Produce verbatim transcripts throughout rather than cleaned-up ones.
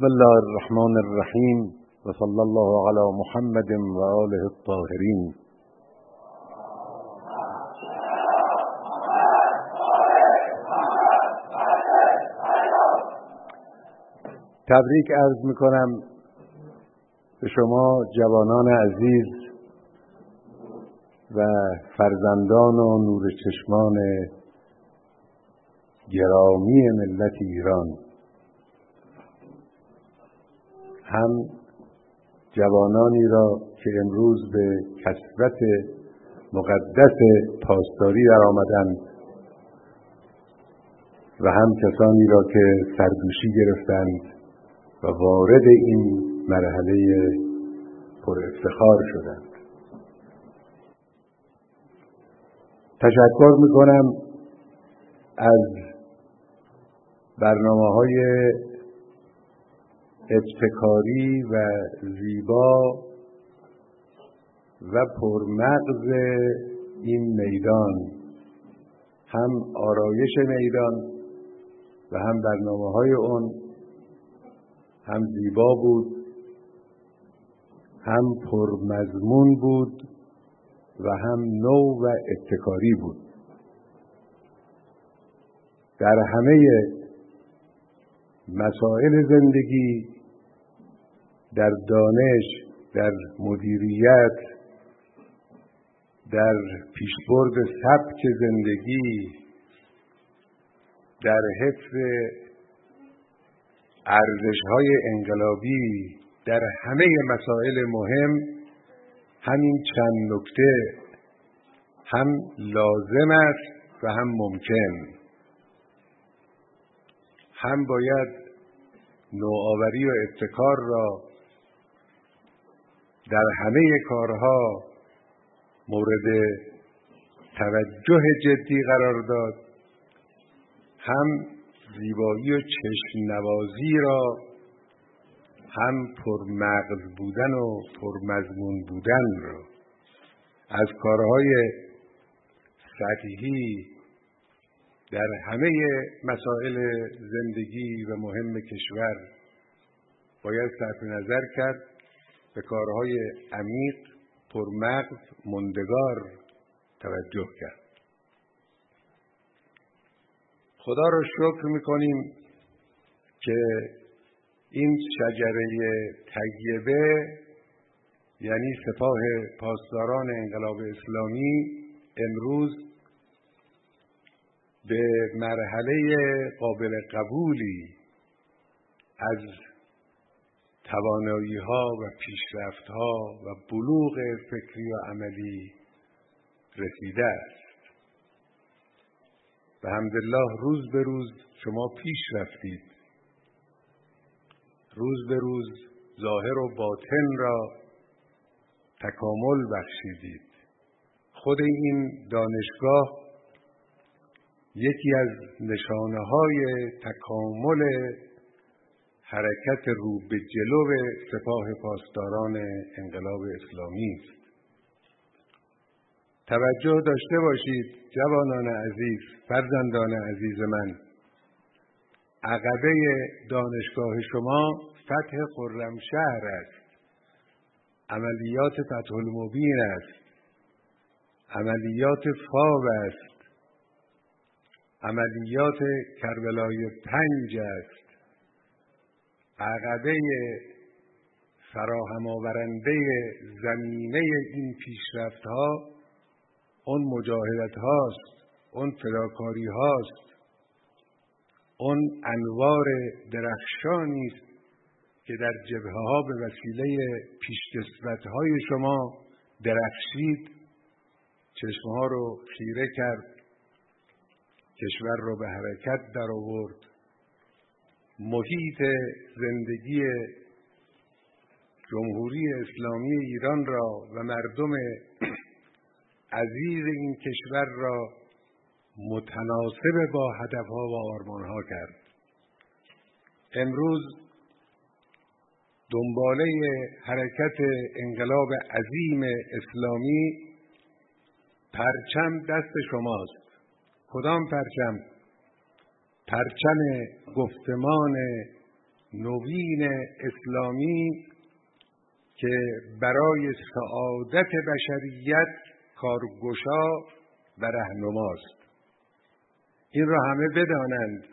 بسم الله الرحمن الرحیم و صلی الله علی محمد و آله الطاهرین. تبریک عرض میکنم به شما جوانان عزیز و فرزندان و نور چشمان گرامی ملت ایران، هم جوانانی را که امروز به کسوت مقدس پاسداری در آمدند و هم کسانی را که سردوشی گرفتند و وارد این مرحله پر افتخار شدند. تشکر میکنم از برنامه‌های ابتکاری و زیبا و پرمغز این میدان، هم آرایش میدان و هم برنامه‌های اون هم زیبا بود، هم پرمضمون بود و هم نو و ابتکاری بود. در همه مسائل زندگی، در دانش، در مدیریت، در پیشبرد سبک زندگی، در حفظ ارزش‌های انقلابی، در همه مسائل مهم همین چند نکته هم لازم است و هم ممکن. هم باید نوآوری و ابتکار را در همه کارها مورد توجه جدی قرار داد، هم زیبایی و چشم نوازی را، هم پرمغز بودن و پرمضمون بودن را از کارهای سطحی در همه مسائل زندگی و مهم کشور باید صرف نظر کرد، به کارهای عمیق، پرمغز، ماندگار توجه کرد. خدا را شکر میکنیم که این شجره طیبه، یعنی سپاه پاسداران انقلاب اسلامی، امروز به مرحله قابل قبولی از توانایی‌ها و پیشرفت‌ها و بلوغ فکری و عملی رسیده است. به حمدالله روز به روز شما پیش رفتید، روز به روز ظاهر و باطن را تکامل بخشیدید. خود این دانشگاه یکی از نشانه‌های تکامل حرکت رو به جلو سپاه پاسداران انقلاب اسلامی است. توجه داشته باشید جوانان عزیز، فرزندان عزیز من، عقبه دانشگاه شما فتح خرمشهر است، عملیات فتح المبین است، عملیات فاو است، عملیات کربلای پنج است. عقبه فراهم آورنده زمینه این پیشرفت ها اون مجاهدت هاست، اون فداکاری هاست، اون انوار درخشانی است که در جبهه ها به وسیله پیشکسوت های شما درخشید، چشمه ها رو خیره کرد، کشور رو به حرکت در آورد، محیط زندگی جمهوری اسلامی ایران را و مردم عزیز این کشور را متناسب با هدفها و آرمانها کرد. امروز دنباله حرکت انقلاب عظیم اسلامی پرچم دست شماست. کدام پرچم؟ پرچم گفتمان نوین اسلامی که برای سعادت بشریت کارگشا و رهنماست. این را همه بدانند.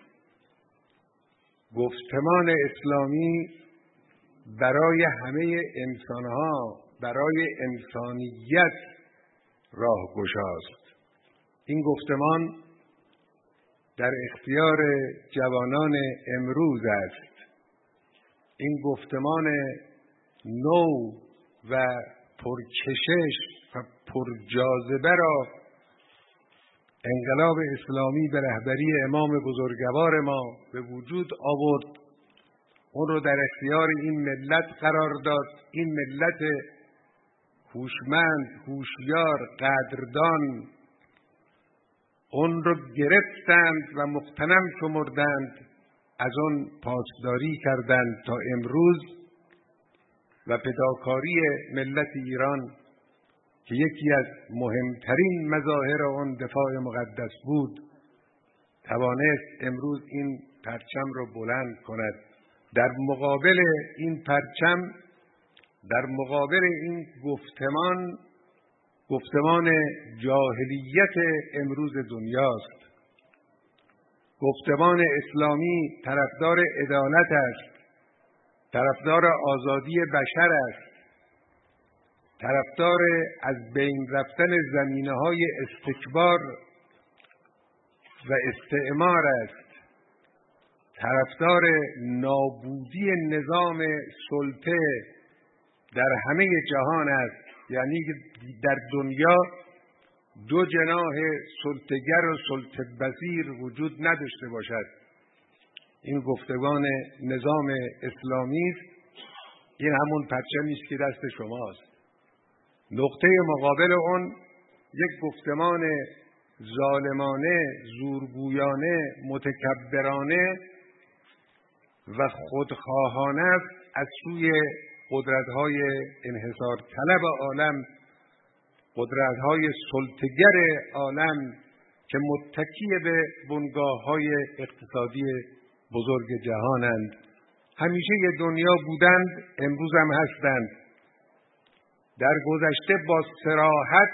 گفتمان اسلامی برای همه انسانها، برای انسانیت راهگشاست. این گفتمان در اختیار جوانان امروز است. این گفتمان نو و پرکشش و پرجاذبه را انقلاب اسلامی به رهبری امام بزرگوار ما به وجود آورد. اون رو در اختیار این ملت قرار داد. این ملت هوشمند، هوشیار، قدردان اون رو گرفتند و مغتنم شمردند، از اون پاسداری کردند تا امروز و فداکاری ملت ایران که یکی از مهمترین مظاهر آن دفاع مقدس بود، توانست امروز این پرچم را بلند کند. در مقابل این پرچم، در مقابل این گفتمان، گفتمان جاهلیت امروز دنیاست. گفتمان اسلامی طرفدار عدالت است، طرفدار آزادی بشر است، طرفدار از بین رفتن زمینه‌های استکبار و استعمار است، طرفدار نابودی نظام سلطه در همه جهان است. یعنی در دنیا دو جناح سلطه‌گر و سلطه‌پذیر وجود نداشته باشد. این گفتمان نظام اسلامی است. این همون پرچمی است که دست شماست. نقطه مقابل اون یک گفتمان ظالمانه، زورگویانه، متکبرانه و خودخواهانه است از سوی قدرت‌های انحصار طلب عالم، قدرت‌های سلطه‌گر عالم که متکی به بنگاه‌های اقتصادی بزرگ جهانند. همیشه یه دنیا بودند، امروز هم هستند. در گذشته با صراحت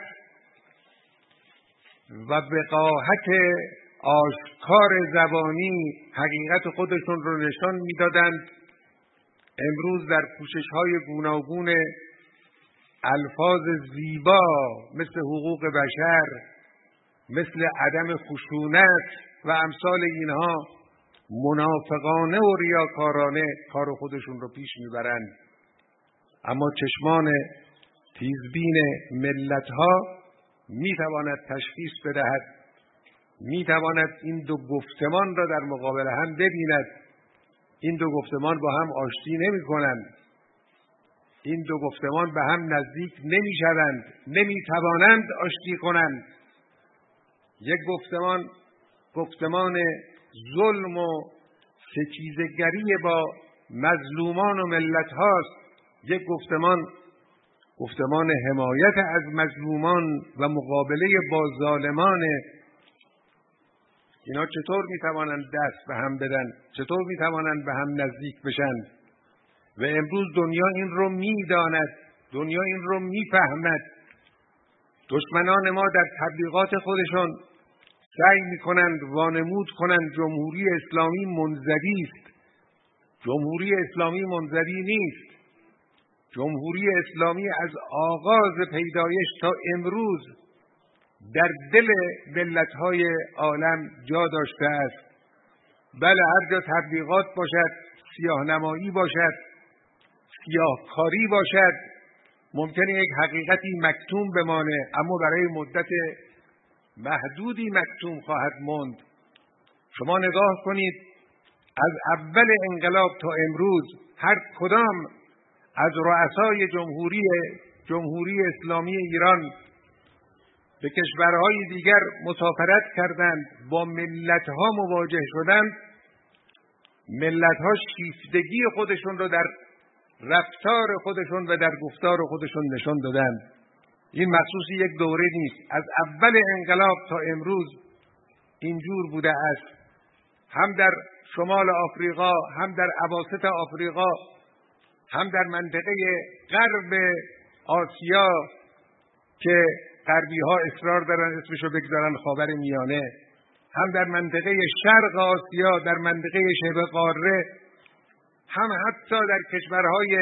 و وقاحت آشکار زبانی حقیقت خودشون رو نشان میدادند. امروز در کوشش‌های گوناگون الفاظ زیبا مثل حقوق بشر، مثل عدم خشونت و امثال اینها منافقانه و ریاکارانه کار خودشون رو پیش میبرند. اما چشمان تیزبین ملت‌ها میتواند تشخیص بدهد، میتواند این دو گفتمان را در مقابل هم ببیند. این دو گفتمان با هم آشتی نمی کنند. این دو گفتمان به هم نزدیک نمی شوند، نمی توانند آشتی کنند. یک گفتمان گفتمان ظلم و ستیزگری با مظلومان و ملت هاست. یک گفتمان گفتمان حمایت از مظلومان و مقابله با ظالمان. اینا چطور میتوانند دست به هم بدن؟ چطور میتوانند به هم نزدیک بشن؟ و امروز دنیا این رو میداند، دنیا این رو میفهمد. دشمنان ما در تبلیغات خودشون سعی میکنند وانمود کنند جمهوری اسلامی منزوی است. جمهوری اسلامی منزوی نیست. جمهوری اسلامی از آغاز پیدایش تا امروز در دل ملت‌های عالم جا داشته است. بله، هر جا تبلیغات باشد، سیاه‌نمایی باشد، سیاه‌کاری باشد، ممکنه یک حقیقتی مکتوم بمانه، اما برای مدت محدودی مکتوم خواهد ماند. شما نگاه کنید، از اول انقلاب تا امروز هر کدام از رؤسای جمهوری جمهوری اسلامی ایران به کشورهای دیگر مسافرت کردند، با ملت‌ها مواجه شدند. ملت‌ها شیفتگی خودشون رو در رفتار خودشون و در گفتار خودشون نشان دادند. این مخصوص یک دوره نیست. از اول انقلاب تا امروز اینجور بوده است. هم در شمال آفریقا، هم در اواسط آفریقا، هم در منطقه غرب آسیا که غربی ها اصرار دارن اسمشو بگذارن خاور میانه، هم در منطقه شرق آسیا، در منطقه شبه قاره، هم حتی در کشورهای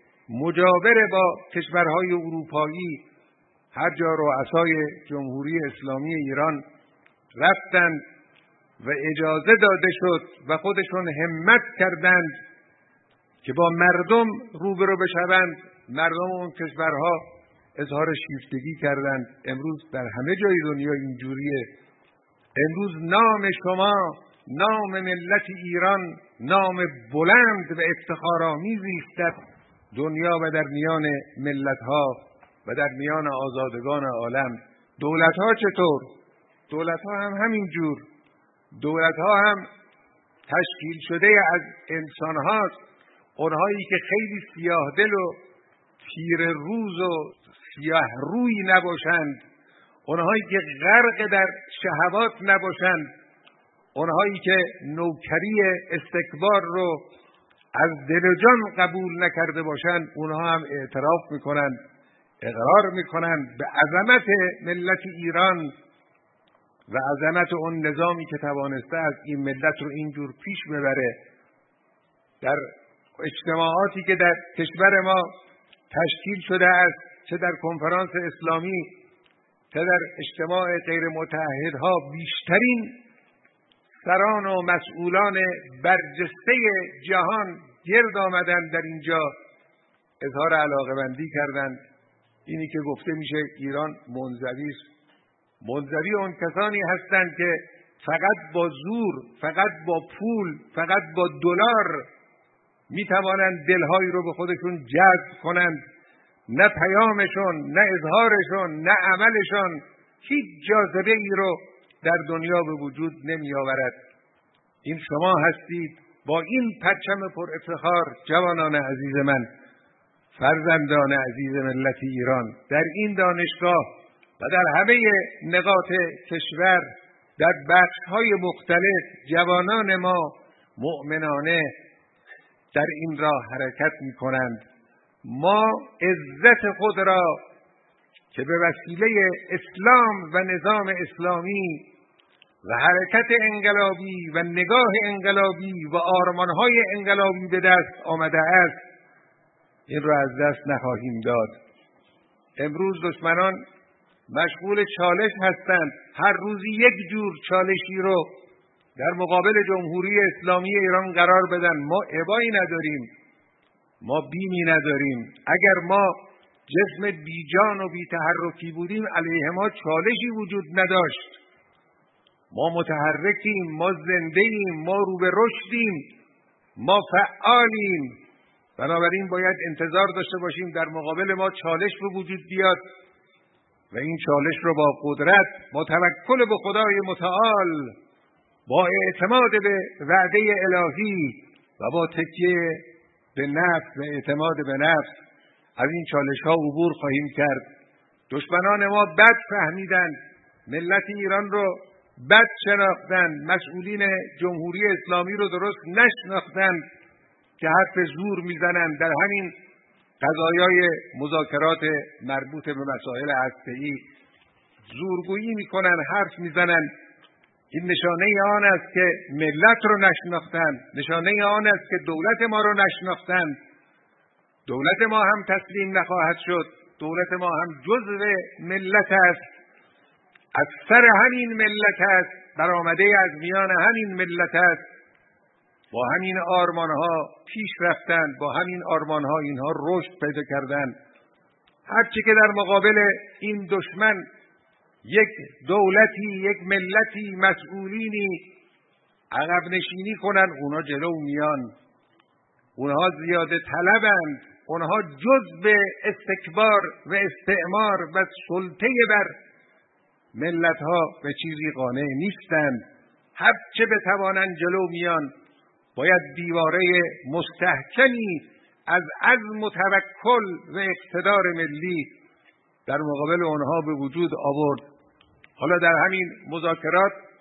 مجاور با کشورهای اروپایی، هر جا رؤسای جمهوری اسلامی ایران رفتند و اجازه داده شد و خودشون همت کردند که با مردم روبرو بشوند. مردم اون کشورها اظهار شیفتگی کردند. امروز در همه جای دنیا اینجوریه. امروز نام شما، نام ملت ایران، نام بلند و افتخارآمیزی است در دنیا و در میان ملت‌ها و در میان آزادگان عالم. دولت‌ها چطور؟ دولت‌ها هم همین جور. دولت‌ها هم تشکیل شده از انسان‌هاست، اونهایی که خیلی سیاه دل و تیره روز و سیاه روی نباشند، اونهایی که غرق در شهوات نباشند، اونهایی که نوکری استکبار رو از دل و جان قبول نکرده باشند، اونها هم اعتراف میکنند، اقرار میکنند به عظمت ملت ایران و عظمت اون نظامی که توانسته از این ملت رو اینجور پیش ببره. در اجتماعاتی که در کشور ما تشکیل شده است، چه در کنفرانس اسلامی چه در اجتماع غیر متعهدها، بیشترین سران و مسئولان برجسته جهان گرد آمدند در اینجا، اظهار علاقه‌مندی کردند. اینی که گفته میشه ایران منزوی است. منزوی اون کسانی هستند که فقط با زور، فقط با پول، فقط با دلار میتوانند دلهایی رو به خودشون جذب کنند. نه پیامشون، نه اظهارشون، نه عملشون هیچ جاذبه ای رو در دنیا به وجود نمی آورد. این شما هستید با این پرچم پر افتخار، جوانان عزیز من، فرزندان عزیز ملت ایران، در این دانشگاه و در همه نقاط کشور، در بخش‌های مختلف، جوانان ما مؤمنانه در این راه حرکت می‌کنند. ما عزت خود را که به وسیله اسلام و نظام اسلامی و حرکت انقلابی و نگاه انقلابی و آرمان‌های انقلابی به دست آمده است، این را از دست نخواهیم داد. امروز دشمنان مشغول چالش هستند، هر روزی یک جور چالشی رو در مقابل جمهوری اسلامی ایران قرار بدن. ما ابایی نداریم، ما بیمی نداریم. اگر ما جسم بیجان و بی‌تحرکی بودیم، علیه ما چالشی وجود نداشت. ما متحرکیم، ما زنده‌ایم، ما رو به رشدیم، ما فعالیم. بنابراین باید انتظار داشته باشیم در مقابل ما چالش به وجود بیاد و این چالش رو با قدرت، با توکل به خدای متعال، با اعتماد به وعده الهی و با تکیه به نفس و اعتماد به نفس از این چالش ها عبور خواهیم کرد. دشمنان ما بد فهمیدن، ملت ایران رو بد شناختن، مسئولین جمهوری اسلامی رو درست نشناختن که حرف زور میزنن. در همین قضایای مذاکرات مربوط به مسائل هسته‌ای زورگویی میکنن، حرف میزنن. این نشانه آن است که ملت رو نشناختن، نشانه آن است که دولت ما رو نشناختن. دولت ما هم تسلیم نخواهد شد. دولت ما هم جزء ملت است، از سر همین ملت است، برآمده از میان همین ملت است. با همین آرمانها پیش رفتن، با همین آرمانها اینها رشد پیدا کردن. هرچی که در مقابل این دشمن یک دولتی، یک ملتی، مسئولینی عقب نشینی کنن، اونها جلو میان. اونها زیاده طلبند، اونها جزء استکبار و استعمار و سلطه بر ملتها به چیزی قانع نیستند. هرچه بتوانند جلو میان. باید دیواره مستحکمی از عزم و توکل و اقتدار ملی در مقابل آنها به وجود آورد. حالا در همین مذاکرات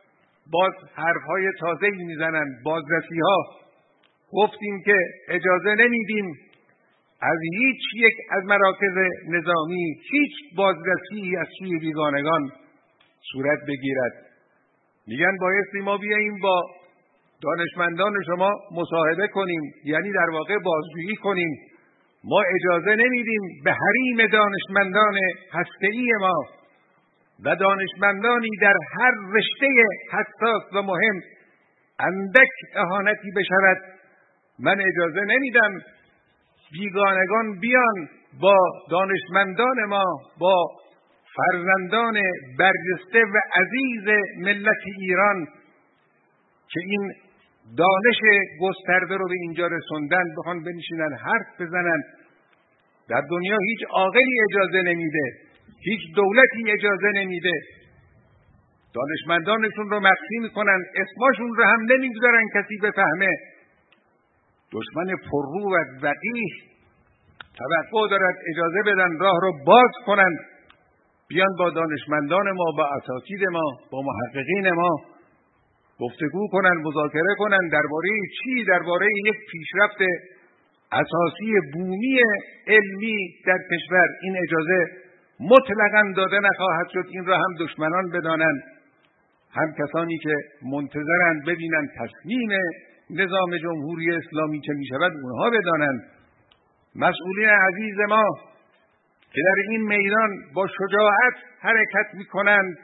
باز حرفهای تازه‌ای میزنن. بازرسی‌ها گفتیم که اجازه نمیدیم از هیچ یک از مراکز نظامی هیچ بازرسی از سوی بیگانگان صورت بگیرد. میگن بایستی ما بیاییم با دانشمندان شما مصاحبه کنیم، یعنی در واقع بازجویی کنیم. ما اجازه نمیدیم به حریم دانشمندان هسته‌ای ما و دانشمندانی در هر رشته حساس و مهم اندک اهانتی بشود. من اجازه نمیدم بیگانگان بیان با دانشمندان ما، با فرزندان برجسته و عزیز ملت ایران که این دانش گسترده رو به اینجا رسوندن بخوان بنشینن حرف بزنن. در دنیا هیچ عاقلی اجازه نمیده، هیچ دولتی اجازه نمیده. دانشمندانشون رو مخفی میکنن، اسماشون رو هم نمیگذارن کسی بفهمه. دشمن پررو و وقیح توقع دارد اجازه بدن راه رو باز کنن، بیان با دانشمندان ما، با اساتید ما، با محققین ما گفتگو کنن، مذاکره کنن درباره چی؟ درباره یک پیشرفت اساسی بومی علمی در کشور. این اجازه مطلقاً داده نخواهد شد. این را هم دشمنان بدانند، هم کسانی که منتظرند ببینند تصمیم نظام جمهوری اسلامی چه می شود اونها بدانند. مسئولین عزیز ما که در این میدان با شجاعت حرکت می کنند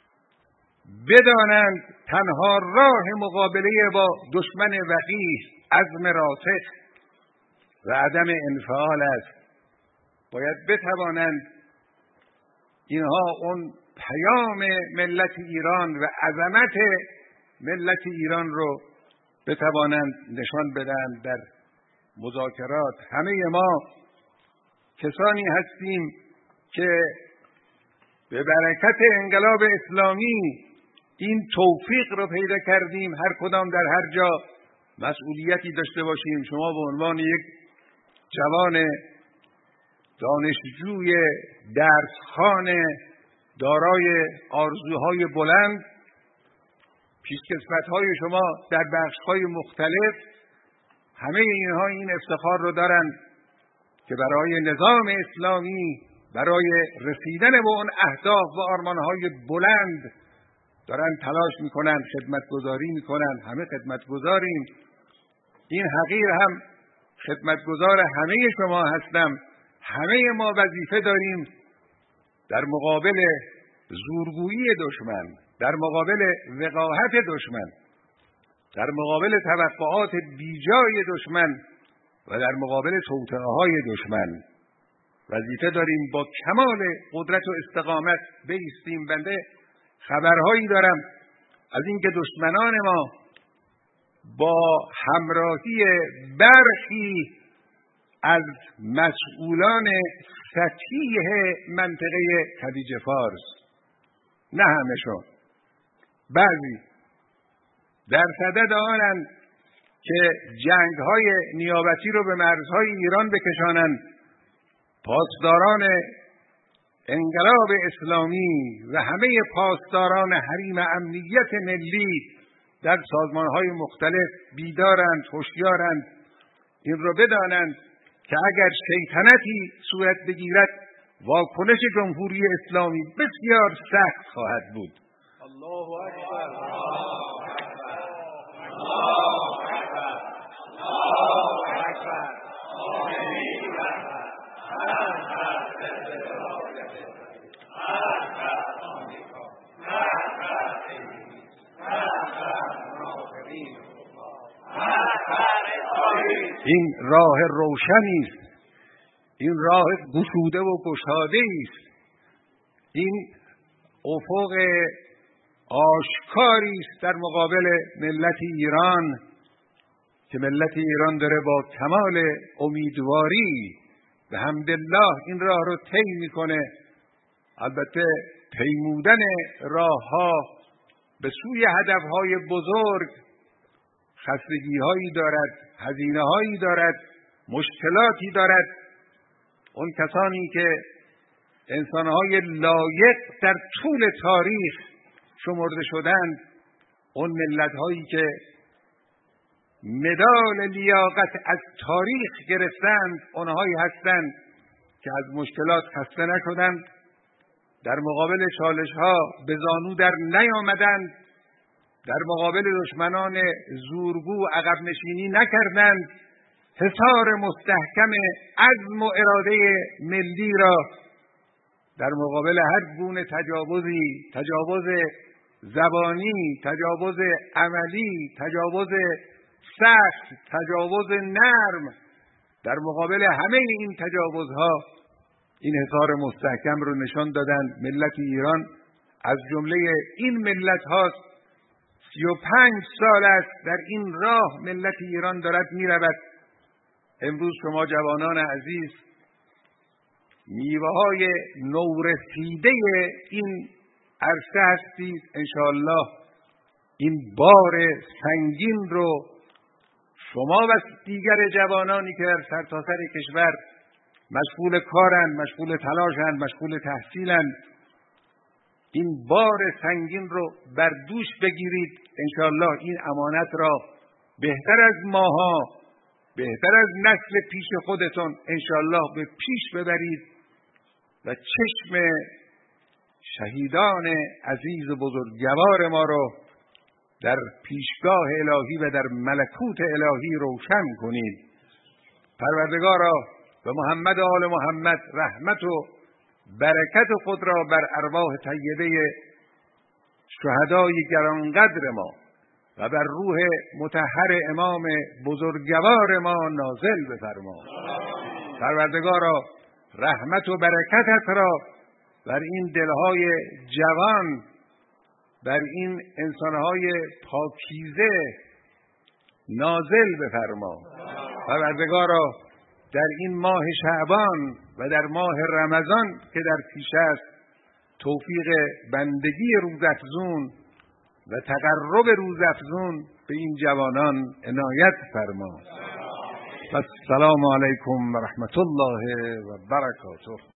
بدانند تنها راه مقابله با دشمن وقیح عزم راسخ و عدم انفعال است. باید بتوانند اینها اون پیام ملت ایران و عظمت ملت ایران رو بتوانند نشان بدن در مذاکرات. همه ما کسانی هستیم که به برکت انقلاب اسلامی این توفیق رو پیدا کردیم هر کدام در هر جا مسئولیتی داشته باشیم. شما به عنوان یک جوان دانشجوی درسخوان دارای آرزوهای بلند، پیشکسوت‌های شما در بخش‌های مختلف، همه اینها این افتخار رو دارن که برای نظام اسلامی، برای رسیدن به اون اهداف و آرمان‌های بلند دارن تلاش میکنن، خدمتگزاری میکنن. همه خدمتگزاریم. این حقیر هم خدمتگزار همه شما هستم. همه ما وظیفه داریم در مقابل زورگویی دشمن، در مقابل وقاحت دشمن، در مقابل توقعات بیجای دشمن و در مقابل توطئه‌های دشمن وظیفه داریم با کمال قدرت و استقامت بایستیم. بنده خبرهایی دارم از اینکه دشمنان ما با همراهی برخی از مسئولان سطحی منطقه خلیج فارس، نه همشون، بعضی در صدد آنند که جنگ‌های نیابتی رو به مرزهای ایران بکشانند، پاسداران انقلاب اسلامی و همه پاسداران حریم امنیت ملی در سازمان‌های مختلف بیدارند، هوشیارند. این رو بدانند که اگر شیطنتی صورت بگیرد واکنش جمهوری اسلامی بسیار سخت خواهد بود. الله اکبر. الله اکبر. الله اکبر. این راه روشنی است، این راه گشوده و گشاده است، این افق آشکاری است در مقابل ملت ایران که ملت ایران داره با کمال امیدواری و حمدالله این راه رو طی میکنه. البته پیمودن راهها به سوی هدفهای بزرگ خستگی‌هایی دارد، هزینه‌هایی دارد، مشکلاتی دارد. اون کسانی که انسان‌های لایق در طول تاریخ شمرده شدند اون ملت هایی که مدال لیاقت از تاریخ گرفتند اونهایی هستند که از مشکلات خسته نشدند، در مقابل چالش ها به زانو در نیامدند، در مقابل دشمنان زورگو عقب نشینی نکردند، حصار مستحکم عزم و اراده ملی را در مقابل هر گونه تجاوزی، تجاوز زبانی، تجاوز عملی، تجاوز سخت، تجاوز نرم، در مقابل همه این تجاوزها این حصار مستحکم رو نشان دادن. ملت ایران از جمله این ملت هاست. سی و پنج سال است در این راه ملت ایران دارد می رود. امروز شما جوانان عزیز میوه های نورسیده این عرصه هستید. انشاءالله این بار سنگین رو شما و دیگر جوانانی که در سرتاسر کشور مشغول کارند، مشغول تلاشند، مشغول تحصیلند، این بار سنگین رو بر دوش بگیرید. انشاءالله این امانت را بهتر از ماها، بهتر از نسل پیش خودتون انشاءالله به پیش ببرید و چشم شهیدان عزیز و بزرگوار ما رو در پیشگاه الهی و در ملکوت الهی روشن کنید. پروردگارا و محمد و آل محمد رحمت و برکت خود را بر ارواح طیبه شهدای گرانقدر ما و بر روح مطهر امام بزرگوار ما نازل بفرما. پروردگارا رحمت و برکتت را بر این دلهای جوان، بر این انسانهای پاکیزه نازل بفرما. پروردگارا در این ماه شعبان و در ماه رمضان که در پیش است توفیق بندگی روزافزون و تقرب روزافزون به این جوانان عنایت فرما. السلام علیکم و رحمت الله و برکاته.